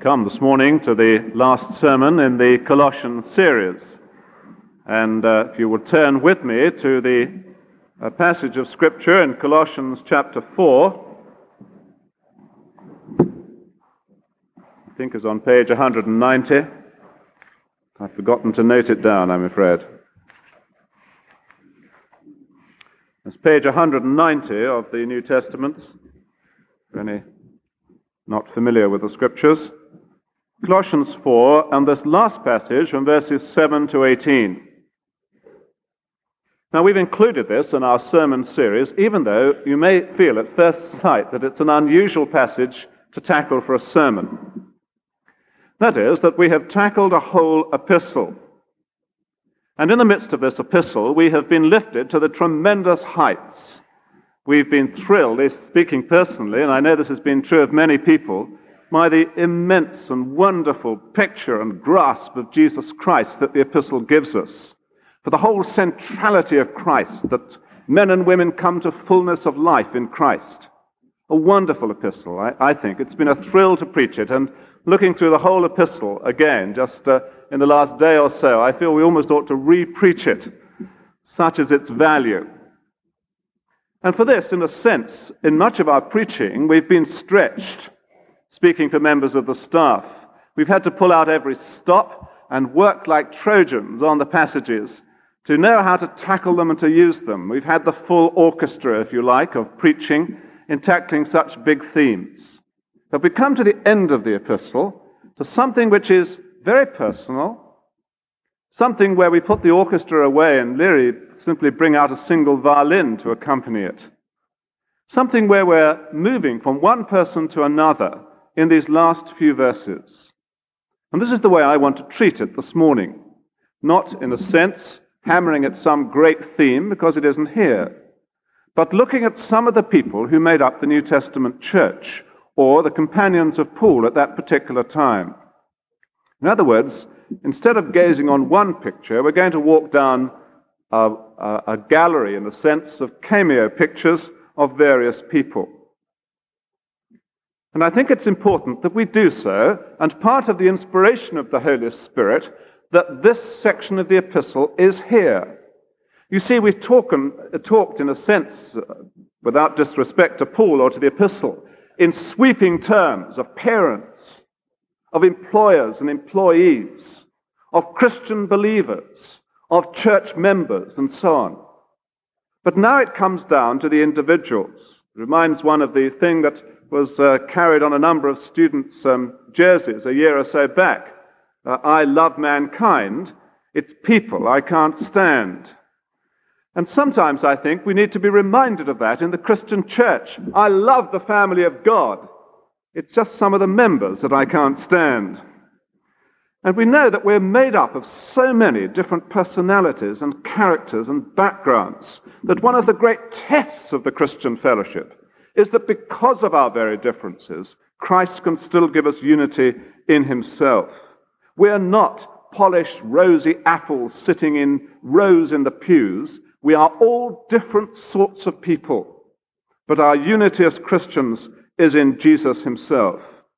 come this morning to the last sermon in the Colossians series. And if you would turn with me to the passage of Scripture in Colossians chapter 4, I think is on page 190. I've forgotten to note it down, I'm afraid. It's page 190 of the New Testament. For any not familiar with the Scriptures. Colossians 4, and this last passage from verses 7 to 18. Now, we've included this in our sermon series, even though you may feel at first sight that it's an unusual passage to tackle for a sermon. That is, that we have tackled a whole epistle. And in the midst of this epistle, we have been lifted to the tremendous heights. We've been thrilled, speaking personally, and I know this has been true of many people, by the immense and wonderful picture and grasp of Jesus Christ that the epistle gives us. For the whole centrality of Christ, that men and women come to fullness of life in Christ. A wonderful epistle, I think. It's been a thrill to preach it, and looking through the whole epistle again, just in the last day or so, I feel we almost ought to re-preach it. Such is its value. And for this, in a sense, in much of our preaching, we've been stretched. Speaking for members of the staff, we've had to pull out every stop and work like Trojans on the passages to know how to tackle them and to use them. We've had the full orchestra, if you like, of preaching in tackling such big themes. But we come to the end of the epistle, to something which is very personal, something where we put the orchestra away and Leary simply bring out a single violin to accompany it. Something where we're moving from one person to another in these last few verses. And this is the way I want to treat it this morning. Not, in a sense, hammering at some great theme, because it isn't here, but looking at some of the people who made up the New Testament church, or the companions of Paul at that particular time. In other words, instead of gazing on one picture, we're going to walk down a gallery, in a sense, of cameo pictures of various people. And I think it's important that we do so, and part of the inspiration of the Holy Spirit, that this section of the epistle is here. You see, we've talked in a sense, without disrespect to Paul or to the epistle, in sweeping terms of parents, of employers and employees, of Christian believers, of church members, and so on. But now it comes down to the individuals. It reminds one of the thing that was carried on a number of students' jerseys a year or so back. I love mankind. It's people I can't stand. And sometimes I think we need to be reminded of that in the Christian church. I love the family of God. It's just some of the members that I can't stand. And we know that we're made up of so many different personalities and characters and backgrounds that one of the great tests of the Christian fellowship is that because of our very differences, Christ can still give us unity in himself. We're not polished, rosy apples sitting in rows in the pews. We are all different sorts of people. But our unity as Christians is in Jesus himself.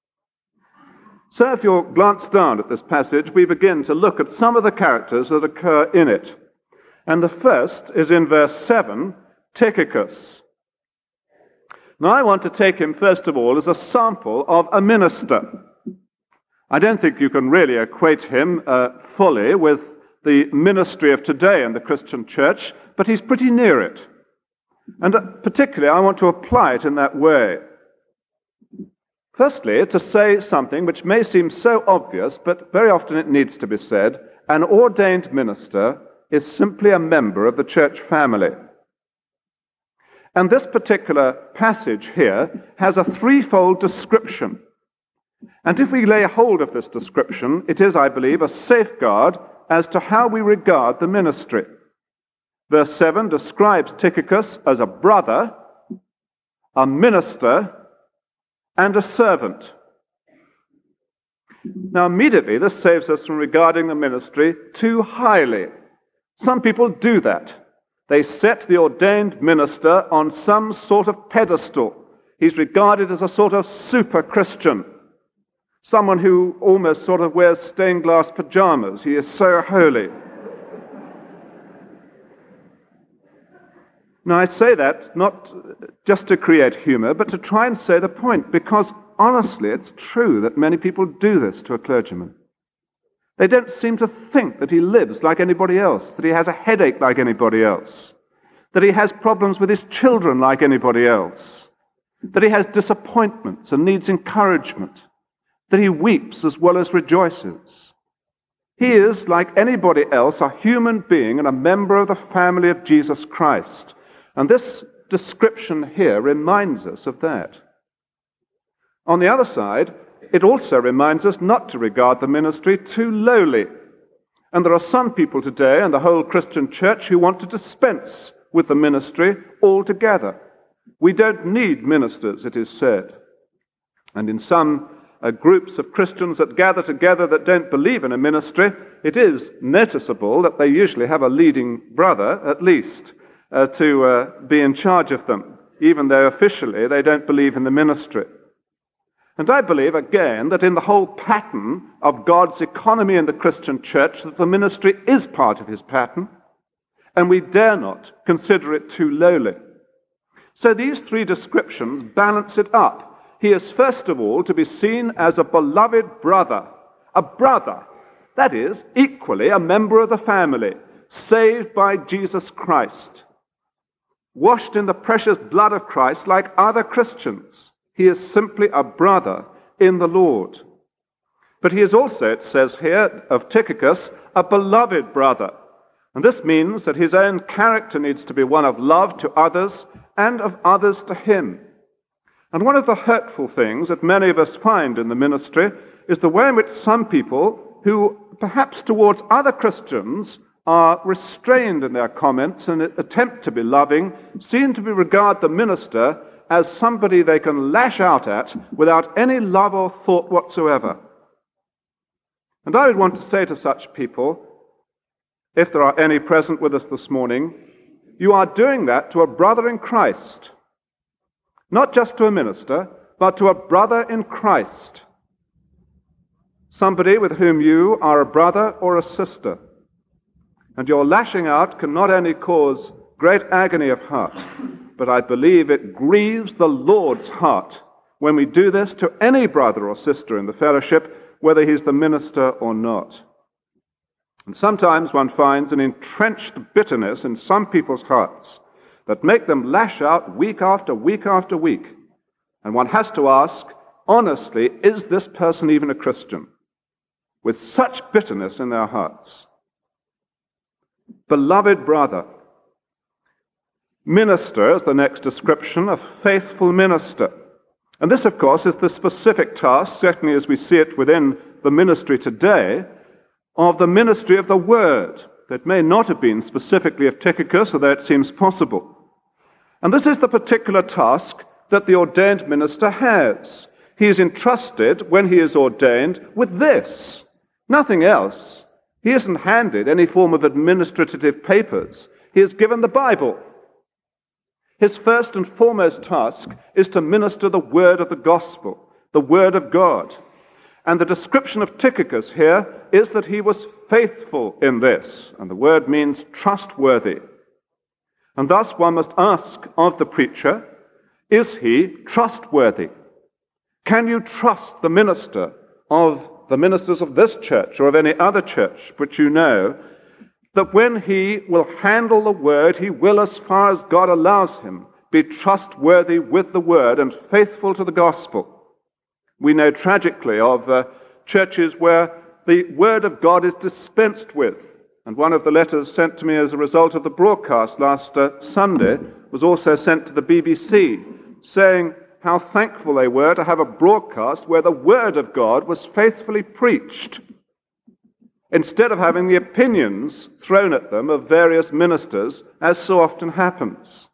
So if you'll glance down at this passage, we begin to look at some of the characters that occur in it. And the first is in verse 7, Tychicus. Now I want to take him, first of all, as a sample of a minister. I don't think you can really equate him fully with the ministry of today in the Christian church, but he's pretty near it. And particularly, I want to apply it in that way. Firstly, to say something which may seem so obvious, but very often it needs to be said, an ordained minister is simply a member of the church family. And this particular passage here has a threefold description. And if we lay hold of this description, it is, I believe, a safeguard as to how we regard the ministry. Verse 7 describes Tychicus as a brother, a minister, and a servant. Now, immediately, this saves us from regarding the ministry too highly. Some people do that. They set the ordained minister on some sort of pedestal. He's regarded as a sort of super Christian. someone who almost sort of wears stained glass pajamas. He is so holy. Now, I say that not just to create humor, but to try and say the point, because honestly, it's true that many people do this to a clergyman. They don't seem to think that he lives like anybody else, that he has a headache like anybody else, that he has problems with his children like anybody else, that he has disappointments and needs encouragement, that he weeps as well as rejoices. He is, like anybody else, a human being and a member of the family of Jesus Christ. And this description here reminds us of that. On the other side, it also reminds us not to regard the ministry too lowly. And there are some people today in the whole Christian church who want to dispense with the ministry altogether. We don't need ministers, it is said. And in some groups of Christians that gather together that don't believe in a ministry, it is noticeable that they usually have a leading brother, at least, to be in charge of them, even though officially they don't believe in the ministry. And I believe, again, that in the whole pattern of God's economy in the Christian church, that the ministry is part of his pattern, and we dare not consider it too lowly. So these three descriptions balance it up. He is, first of all, to be seen as a beloved brother. A brother, that is, equally a member of the family, saved by Jesus Christ, washed in the precious blood of Christ like other Christians. He is simply a brother in the Lord. But he is also, it says here of Tychicus, a beloved brother. And this means that his own character needs to be one of love to others and of others to him. And one of the hurtful things that many of us find in the ministry is the way in which some people who perhaps towards other Christians are restrained in their comments and attempt to be loving, seem to regard the minister as somebody they can lash out at without any love or thought whatsoever. And I would want to say to such people, if there are any present with us this morning, you are doing that to a brother in Christ. Not just to a minister, but to a brother in Christ. Somebody with whom you are a brother or a sister. And your lashing out can not only cause great agony of heart, but I believe it grieves the Lord's heart when we do this to any brother or sister in the fellowship, whether he's the minister or not. And sometimes one finds an entrenched bitterness in some people's hearts that make them lash out week after week after week. And one has to ask, honestly, is this person even a Christian? With such bitterness in their hearts. Beloved brother. Minister is the next description, a faithful minister. And this, of course, is the specific task, certainly as we see it within the ministry today, of the ministry of the Word. That may not have been specifically of Tychicus, although it seems possible. And this is the particular task that the ordained minister has. He is entrusted, when he is ordained, with this. Nothing else. He isn't handed any form of administrative papers. He is given the Bible. His first and foremost task is to minister the word of the gospel, the word of God. And the description of Tychicus here is that he was faithful in this. And the word means trustworthy. And thus one must ask of the preacher, is he trustworthy? Can you trust the minister of the ministers of this church or of any other church which you know, that when he will handle the word, he will, as far as God allows him, be trustworthy with the word and faithful to the gospel? We know tragically of churches where the word of God is dispensed with. And one of the letters sent to me as a result of the broadcast last Sunday was also sent to the BBC, saying how thankful they were to have a broadcast where the word of God was faithfully preached, instead of having the opinions thrown at them of various ministers, as so often happens.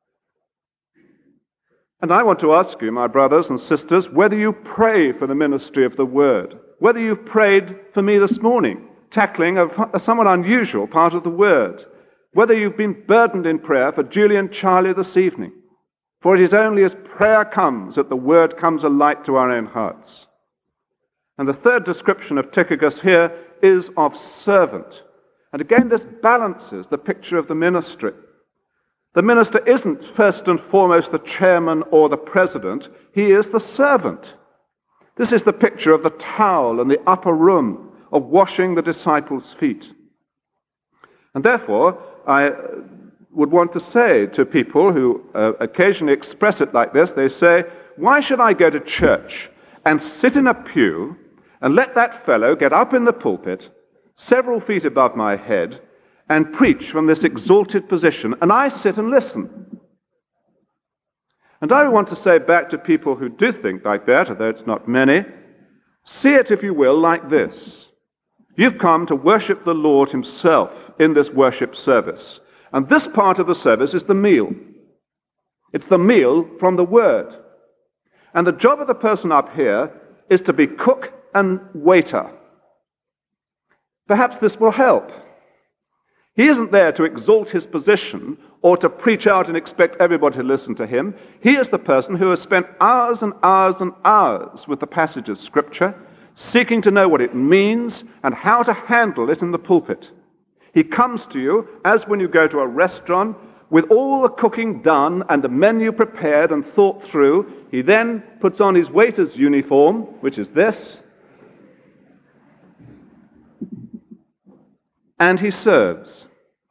And I want to ask you, my brothers and sisters, whether you pray for the ministry of the word, whether you've prayed for me this morning, tackling a somewhat unusual part of the word, whether you've been burdened in prayer for Julie and Charlie this evening, for it is only as prayer comes that the word comes alight to our own hearts. And the third description of Tychicus here is of servant. And again, this balances the picture of the ministry. The minister isn't first and foremost the chairman or the president. He is the servant. This is the picture of the towel in the upper room, of washing the disciples' feet. And therefore, I would want to say to people who occasionally express it like this, they say, why should I go to church and sit in a pew and let that fellow get up in the pulpit, several feet above my head, and preach from this exalted position, and I sit and listen? And I want to say back to people who do think like that, although it's not many, see it, if you will, like this. You've come to worship the Lord himself in this worship service. And this part of the service is the meal. It's the meal from the Word. And the job of the person up here is to be cook and waiter. Perhaps this will help. He isn't there to exalt his position or to preach out and expect everybody to listen to him. He is the person who has spent hours and hours and hours with the passage of Scripture, seeking to know what it means and how to handle it in the pulpit. He comes to you, as when you go to a restaurant, with all the cooking done and the menu prepared and thought through. He then puts on his waiter's uniform, which is this, and he serves.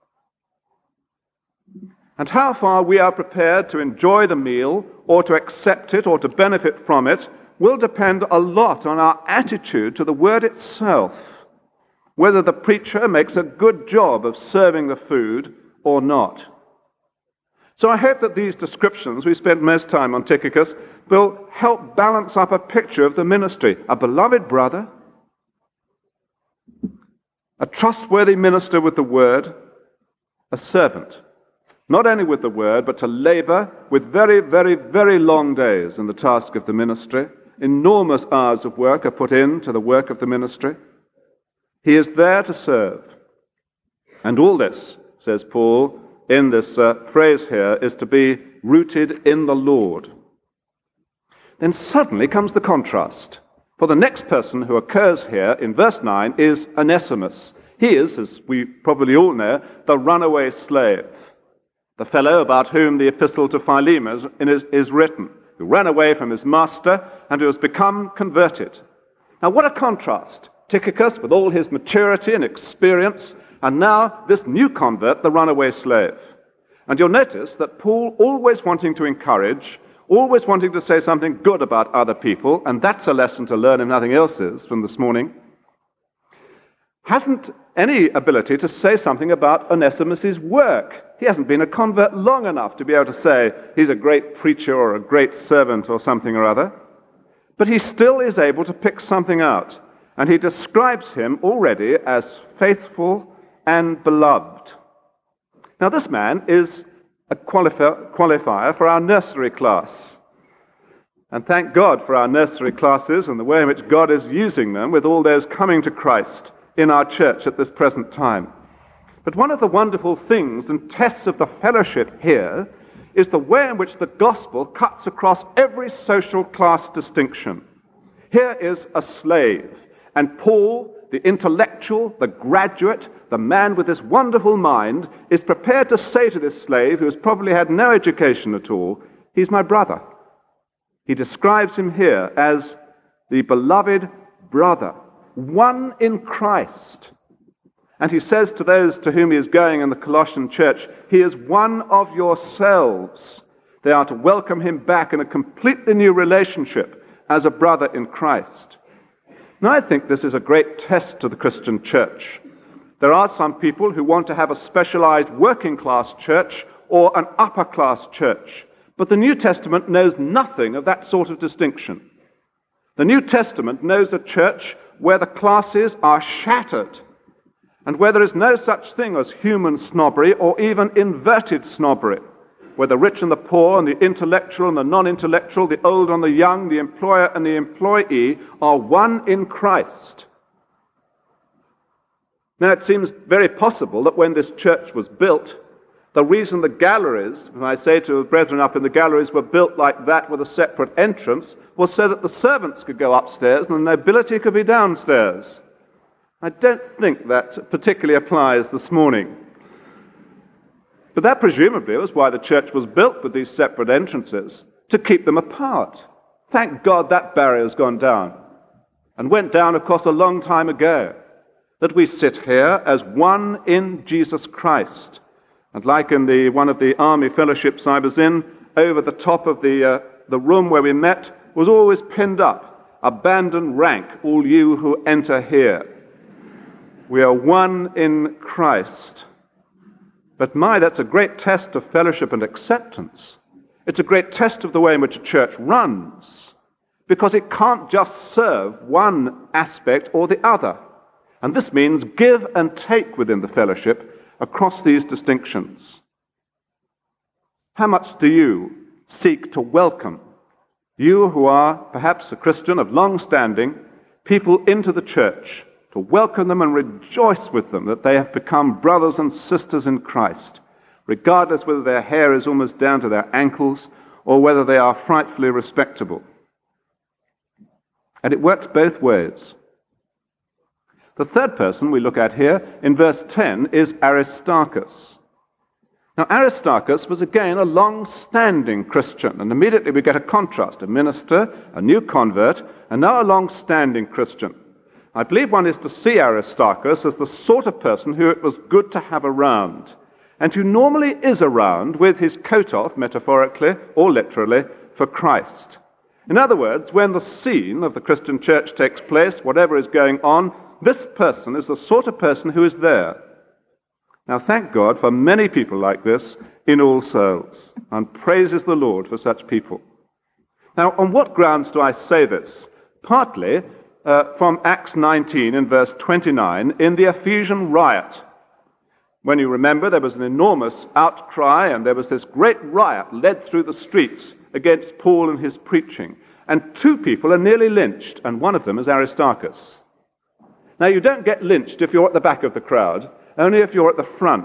And how far we are prepared to enjoy the meal or to accept it or to benefit from it will depend a lot on our attitude to the Word itself, whether the preacher makes a good job of serving the food or not. So I hope that these descriptions, we spent most time on Tychicus, will help balance up a picture of the ministry. A beloved brother, a trustworthy minister with the Word, a servant, not only with the Word, but to labor with very, very, very long days in the task of the ministry. Enormous hours of work are put into the work of the ministry. He is there to serve. And all this, says Paul, in this phrase here, is to be rooted in the Lord. Then suddenly comes the contrast. For the next person who occurs here in verse 9 is Onesimus. He is, as we probably all know, the runaway slave, the fellow about whom the epistle to Philemon is written, who ran away from his master and who has become converted. Now what a contrast. Tychicus, with all his maturity and experience, and now this new convert, the runaway slave. And you'll notice that Paul, always wanting to encourage, always wanting to say something good about other people, and that's a lesson to learn if nothing else is from this morning, hasn't any ability to say something about Onesimus' work. He hasn't been a convert long enough to be able to say he's a great preacher or a great servant or something or other. But he still is able to pick something out. And he describes him already as faithful and beloved. Now this man is a qualifier for our nursery class. And thank God for our nursery classes and the way in which God is using them with all those coming to Christ in our church at this present time. But one of the wonderful things and tests of the fellowship here is the way in which the gospel cuts across every social class distinction. Here is a slave, and Paul, the intellectual, the graduate, the man with this wonderful mind, is prepared to say to this slave, who has probably had no education at all, he's my brother. He describes him here as the beloved brother, one in Christ. And he says to those to whom he is going in the Colossian church, he is one of yourselves. They are to welcome him back in a completely new relationship as a brother in Christ. Now, I think this is a great test to the Christian church. There are some people who want to have a specialized working class church or an upper class church. But the New Testament knows nothing of that sort of distinction. The New Testament knows a church where the classes are shattered and where there is no such thing as human snobbery or even inverted snobbery, where the rich and the poor and the intellectual and the non-intellectual, the old and the young, the employer and the employee are one in Christ. Now, it seems very possible that when this church was built, The reason the galleries, when I say to the brethren up in the galleries, were built like that with a separate entrance, was so that the servants could go upstairs and the nobility could be downstairs. I don't think that particularly applies this morning. But that presumably was why the church was built with these separate entrances, to keep them apart. Thank God that barrier's gone down, and went down, of course, a long time ago, that we sit here as one in Jesus Christ. And like in one of the army fellowships I was in, over the top of the room where we met was always pinned up, "Abandon rank, all you who enter here." We are one in Christ. But that's a great test of fellowship and acceptance. It's a great test of the way in which a church runs, because it can't just serve one aspect or the other. And this means give and take within the fellowship across these distinctions. How much do you seek to welcome, you who are perhaps a Christian of long standing, people into the church, to welcome them and rejoice with them that they have become brothers and sisters in Christ, regardless whether their hair is almost down to their ankles or whether they are frightfully respectable? And it works both ways. The third person we look at here in verse 10 is Aristarchus. Now, Aristarchus was again a long-standing Christian, and immediately we get a contrast, a minister, a new convert, and now a long-standing Christian. I believe one is to see Aristarchus as the sort of person who it was good to have around, and who normally is around with his coat off, metaphorically or literally, for Christ. In other words, when the scene of the Christian church takes place, whatever is going on, this person is the sort of person who is there. Now, thank God for many people like this in All Souls, and praises the Lord for such people. Now, on what grounds do I say this? Partly from Acts 19 in verse 29 in the Ephesian riot. When you remember, there was an enormous outcry, and there was this great riot led through the streets against Paul and his preaching. And 2 people are nearly lynched, and one of them is Aristarchus. Now, you don't get lynched if you're at the back of the crowd, only if you're at the front.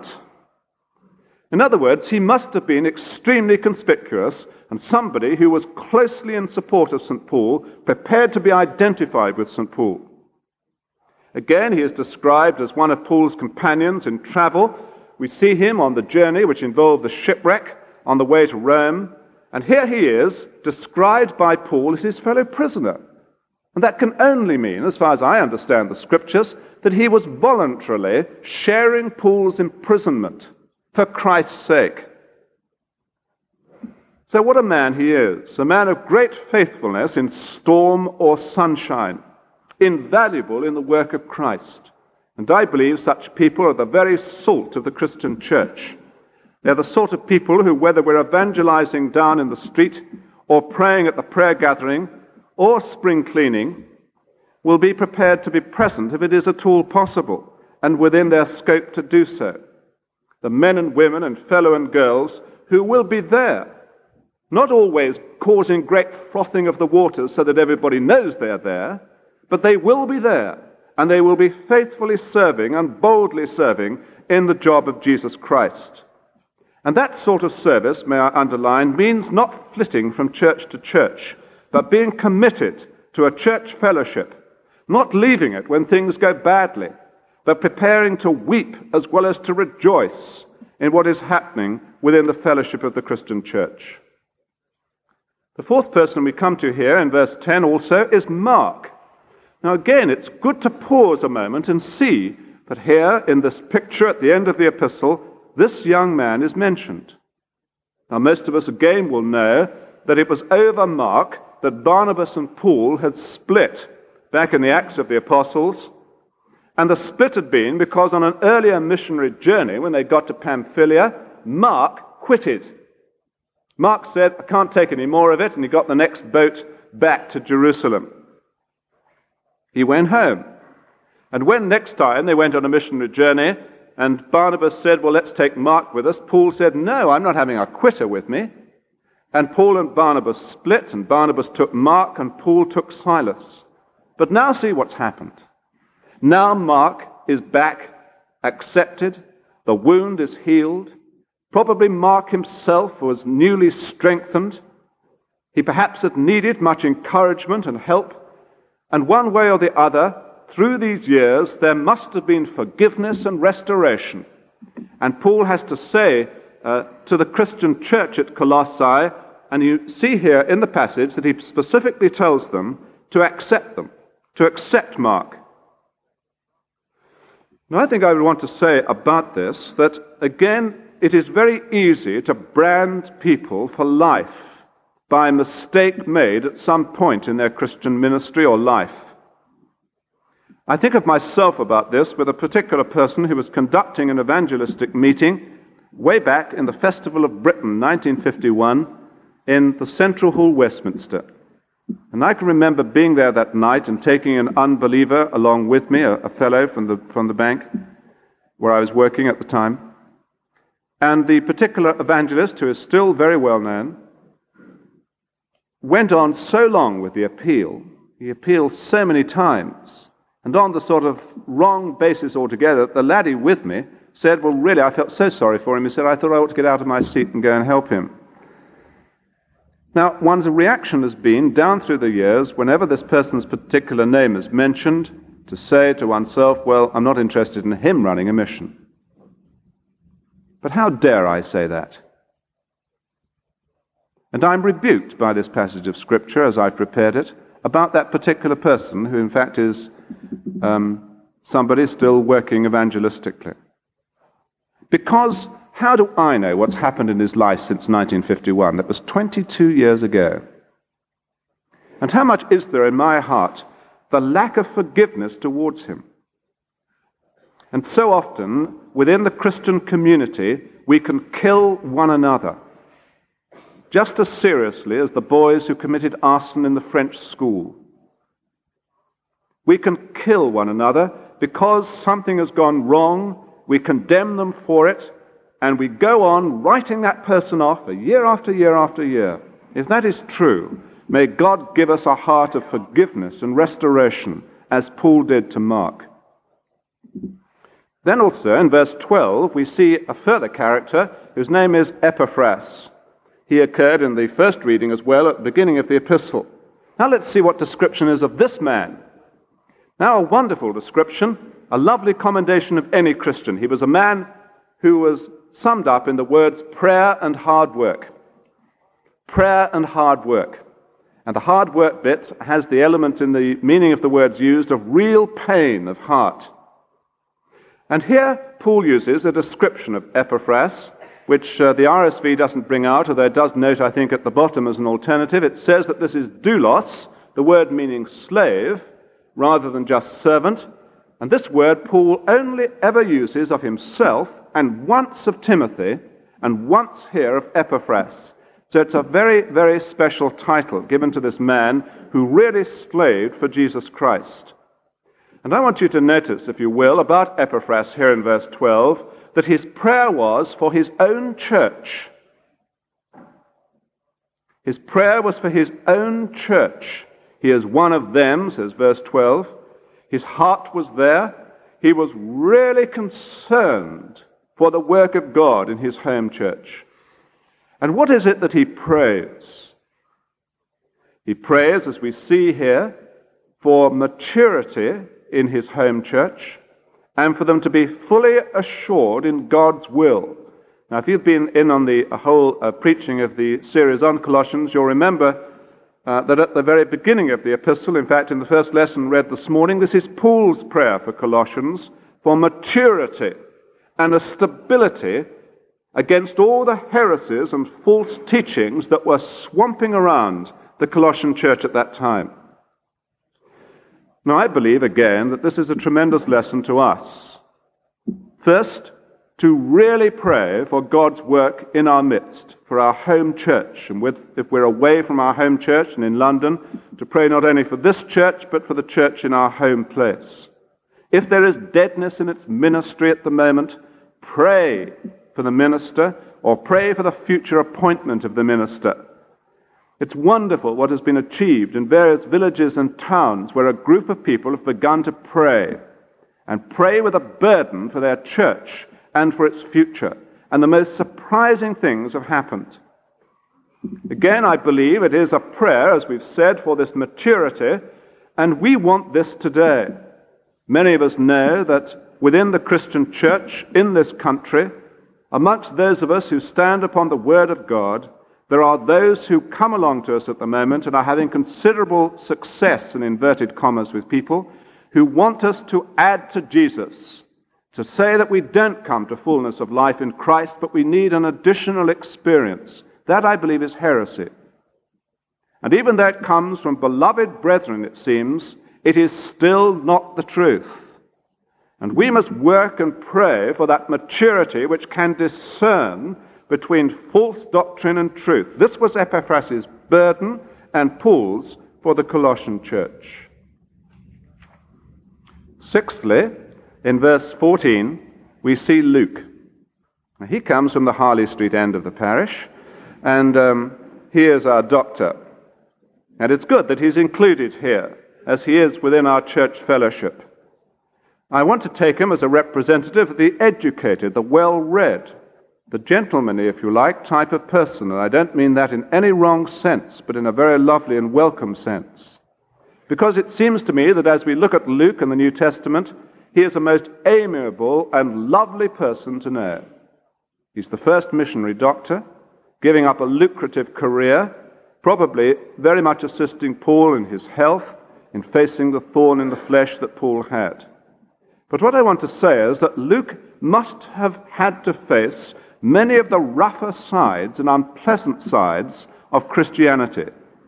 In other words, he must have been extremely conspicuous and somebody who was closely in support of St. Paul, prepared to be identified with St. Paul. Again, he is described as one of Paul's companions in travel. We see him on the journey which involved the shipwreck on the way to Rome, and here he is described by Paul as his fellow prisoner. And that can only mean, as far as I understand the scriptures, that he was voluntarily sharing Paul's imprisonment for Christ's sake. So what a man he is, a man of great faithfulness in storm or sunshine, invaluable in the work of Christ. And I believe such people are the very salt of the Christian church. They're the sort of people who, whether we're evangelizing down in the street or praying at the prayer gathering or spring cleaning, will be prepared to be present if it is at all possible and within their scope to do so. The men and women and fellow and girls who will be there, not always causing great frothing of the waters so that everybody knows they're there, but they will be there, and they will be faithfully serving and boldly serving in the job of Jesus Christ. And that sort of service, may I underline, means not flitting from church to church, but being committed to a church fellowship, not leaving it when things go badly, but preparing to weep as well as to rejoice in what is happening within the fellowship of the Christian church. The fourth person we come to here in verse 10 also is Mark. Now again, it's good to pause a moment and see that here in this picture at the end of the epistle, this young man is mentioned. Now most of us again will know that it was over Mark that Barnabas and Paul had split back in the Acts of the Apostles. And the split had been because on an earlier missionary journey, when they got to Pamphylia, Mark quitted. Mark said, I can't take any more of it, and he got the next boat back to Jerusalem. He went home. And when next time they went on a missionary journey, and Barnabas said, well, let's take Mark with us, Paul said, no, I'm not having a quitter with me. And Paul and Barnabas split, and Barnabas took Mark, and Paul took Silas. But now see what's happened. Now Mark is back, accepted, the wound is healed, Probably Mark himself was newly strengthened. He perhaps had needed much encouragement and help. And one way or the other, through these years, there must have been forgiveness and restoration. And Paul has to say to the Christian church at Colossae, and you see here in the passage that he specifically tells them to accept Mark. Now, I think I would want to say about this that, again, it is very easy to brand people for life by a mistake made at some point in their Christian ministry or life. I think of myself about this with a particular person who was conducting an evangelistic meeting way back in the Festival of Britain, 1951, in the Central Hall, Westminster. And I can remember being there that night and taking an unbeliever along with me, a fellow from the bank where I was working at the time. And the particular evangelist, who is still very well known, went on so long with the appeal. He appealed so many times, and on the sort of wrong basis altogether, the laddie with me said, well, really, I felt so sorry for him. He said, I thought I ought to get out of my seat and go and help him. Now, one's reaction has been, down through the years, whenever this person's particular name is mentioned, to say to oneself, well, I'm not interested in him running a mission. But how dare I say that? And I'm rebuked by this passage of Scripture, as I prepared it, about that particular person, who in fact is somebody still working evangelistically. Because how do I know what's happened in his life since 1951? That was 22 years ago. And how much is there in my heart the lack of forgiveness towards him? And so often, within the Christian community, we can kill one another, just as seriously as the boys who committed arson in the French school. We can kill one another because something has gone wrong, we condemn them for it, and we go on writing that person off year after year after year. If that is true, may God give us a heart of forgiveness and restoration, as Paul did to Mark. Then also, in verse 12, we see a further character whose name is Epaphras. He occurred in the first reading as well at the beginning of the epistle. Now let's see what description is of this man. Now, a wonderful description, a lovely commendation of any Christian. He was a man who was summed up in the words prayer and hard work. Prayer and hard work. And the hard work bit has the element in the meaning of the words used of real pain of heart. And here Paul uses a description of Epaphras, which the RSV doesn't bring out, although it does note, I think, at the bottom as an alternative. It says that this is doulos, the word meaning slave, rather than just servant. And this word Paul only ever uses of himself, and once of Timothy, and once here of Epaphras. So it's a very, very special title given to this man who really slaved for Jesus Christ. And I want you to notice, if you will, about Epaphras here in verse 12, that his prayer was for his own church. His prayer was for his own church. He is one of them, says verse 12. His heart was there. He was really concerned for the work of God in his home church. And what is it that he prays? He prays, as we see here, for maturity in his home church, and for them to be fully assured in God's will. Now, if you've been in on the whole preaching of the series on Colossians, you'll remember that at the very beginning of the epistle, in fact, in the first lesson read this morning, this is Paul's prayer for Colossians, for maturity and a stability against all the heresies and false teachings that were swamping around the Colossian church at that time. Now, I believe, again, that this is a tremendous lesson to us. First, to really pray for God's work in our midst, for our home church. And if we're away from our home church and in London, to pray not only for this church, but for the church in our home place. If there is deadness in its ministry at the moment, pray for the minister, or pray for the future appointment of the minister. It's wonderful what has been achieved in various villages and towns where a group of people have begun to pray, and pray with a burden for their church and for its future. and the most surprising things have happened. Again, I believe it is a prayer, as we've said, for this maturity, and we want this today. Many of us know that within the Christian church in this country, amongst those of us who stand upon the Word of God, there are those who come along to us at the moment and are having considerable success, in inverted commas, with people who want us to add to Jesus, to say that we don't come to fullness of life in Christ, but we need an additional experience. That, I believe, is heresy. And even though it comes from beloved brethren, it seems, it is still not the truth. And we must work and pray for that maturity which can discern between false doctrine and truth. This was Epaphras' burden and Paul's for the Colossian church. Sixthly, in verse 14, we see Luke. Now, he comes from the Harley Street end of the parish, and he is our doctor. And it's good that he's included here, as he is within our church fellowship. I want to take him as a representative of the educated, the well-read, the gentlemanly, if you like, type of person. And I don't mean that in any wrong sense, but in a very lovely and welcome sense. Because it seems to me that as we look at Luke in the New Testament, he is a most amiable and lovely person to know. He's the first missionary doctor, giving up a lucrative career, probably very much assisting Paul in his health, in facing the thorn in the flesh that Paul had. But what I want to say is that Luke must have had to face many of the rougher sides and unpleasant sides of Christianity.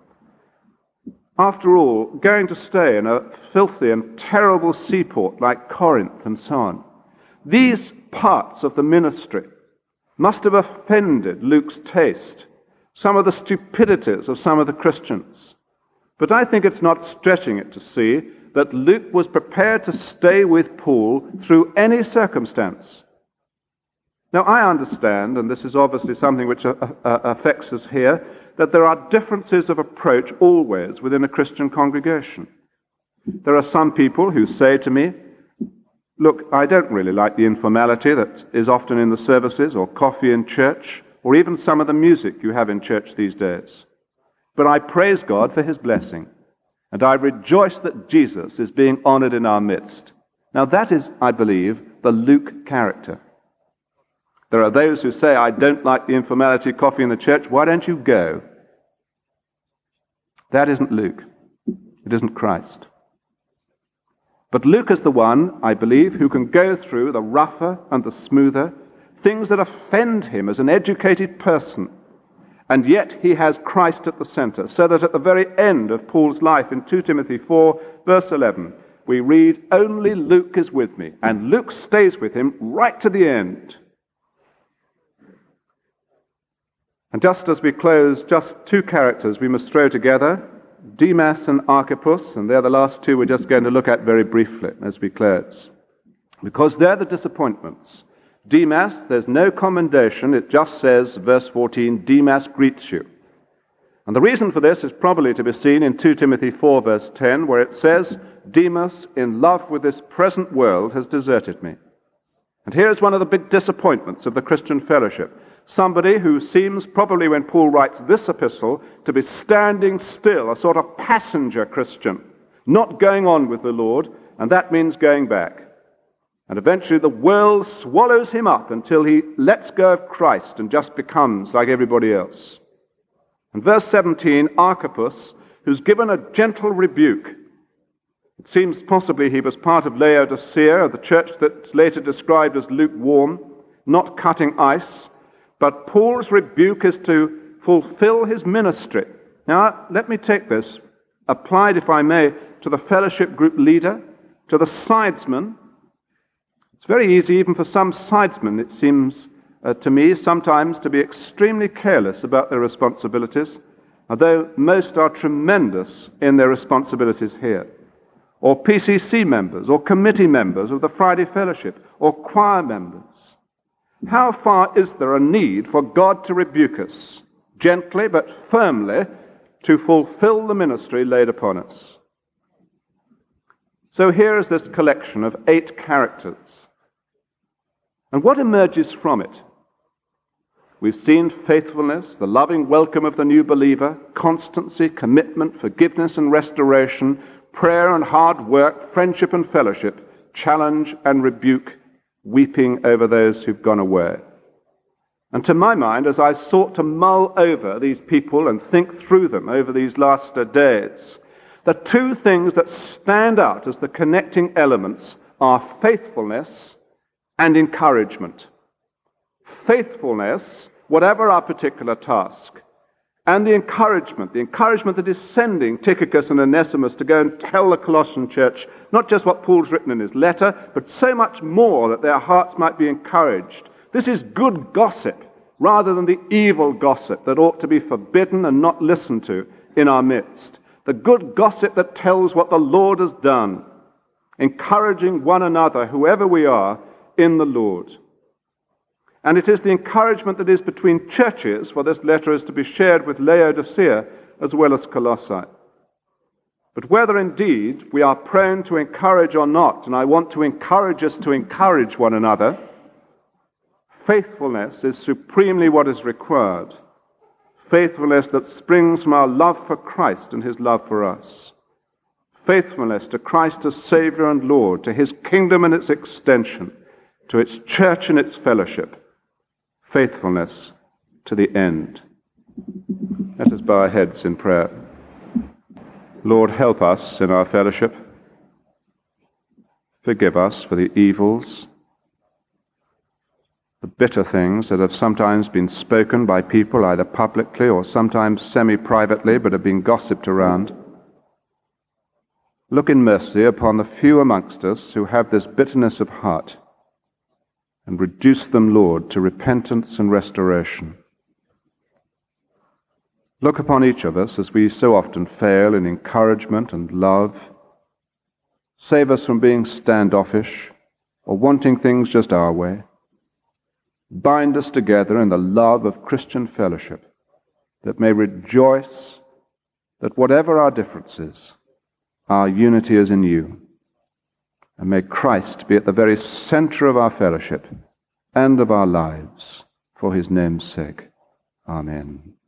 After all, going to stay in a filthy and terrible seaport like Corinth and so on, these parts of the ministry must have offended Luke's taste, some of the stupidities of some of the Christians. But I think it's not stretching it to see that Luke was prepared to stay with Paul through any circumstance. Now, I understand, and this is obviously something which affects us here, that there are differences of approach always within a Christian congregation. There are some people who say to me, look, I don't really like the informality that is often in the services, or coffee in church, or even some of the music you have in church these days. But I praise God for his blessing, and I rejoice that Jesus is being honored in our midst. Now that is, I believe, the Luke character. There are those who say, I don't like the informality coffee in the church, why don't you go? That isn't Luke. It isn't Christ. But Luke is the one, I believe, who can go through the rougher and the smoother, things that offend him as an educated person, and yet he has Christ at the center, so that at the very end of Paul's life in 2 Timothy 4, verse 11, we read, only Luke is with me, and Luke stays with him right to the end. And just as we close, just two characters we must throw together, Demas and Archippus, and they're the last two we're just going to look at very briefly as we close. Because they're the disappointments. Demas, there's no commendation, it just says, verse 14, Demas greets you. And the reason for this is probably to be seen in 2 Timothy 4, verse 10, where it says, Demas, in love with this present world, has deserted me. And here's one of the big disappointments of the Christian fellowship. Somebody who seems, probably when Paul writes this epistle, to be standing still, a sort of passenger Christian, not going on with the Lord, and that means going back. And eventually the world swallows him up until he lets go of Christ and just becomes like everybody else. And verse 17, Archippus, who's given a gentle rebuke. It seems possibly he was part of Laodicea, the church that's later described as lukewarm, not cutting ice. But Paul's rebuke is to fulfill his ministry. Now, let me take this, applied, if I may, to the fellowship group leader, to the sidesman. It's very easy, even for some sidesmen, it seems to me, sometimes to be extremely careless about their responsibilities, although most are tremendous in their responsibilities here. Or PCC members, or committee members of the Friday Fellowship, or choir members. How far is there a need for God to rebuke us, gently but firmly, to fulfill the ministry laid upon us? So here is this collection of 8 characters. And what emerges from it? We've seen faithfulness, the loving welcome of the new believer, constancy, commitment, forgiveness and restoration, prayer and hard work, friendship and fellowship, challenge and rebuke, weeping over those who've gone away. And to my mind, as I sought to mull over these people and think through them over these last days, the two things that stand out as the connecting elements are faithfulness and encouragement. Faithfulness, whatever our particular task, and the encouragement that is sending Tychicus and Onesimus to go and tell the Colossian church not just what Paul's written in his letter, but so much more that their hearts might be encouraged. This is good gossip rather than the evil gossip that ought to be forbidden and not listened to in our midst. The good gossip that tells what the Lord has done, encouraging one another, whoever we are, in the Lord. And it is the encouragement that is between churches, for this letter is to be shared with Laodicea as well as Colossae. But whether indeed we are prone to encourage or not, and I want to encourage us to encourage one another, faithfulness is supremely what is required. Faithfulness that springs from our love for Christ and his love for us. Faithfulness to Christ as Savior and Lord, to his kingdom and its extension, to its church and its fellowship. Faithfulness to the end. Let us bow our heads in prayer. Lord, help us in our fellowship. Forgive us for the evils, the bitter things that have sometimes been spoken by people either publicly or sometimes semi-privately but have been gossiped around. Look in mercy upon the few amongst us who have this bitterness of heart, and reduce them, Lord, to repentance and restoration. Look upon each of us as we so often fail in encouragement and love. Save us from being standoffish or wanting things just our way. Bind us together in the love of Christian fellowship, that may rejoice that whatever our differences, our unity is in you. And may Christ be at the very center of our fellowship and of our lives, for his name's sake. Amen.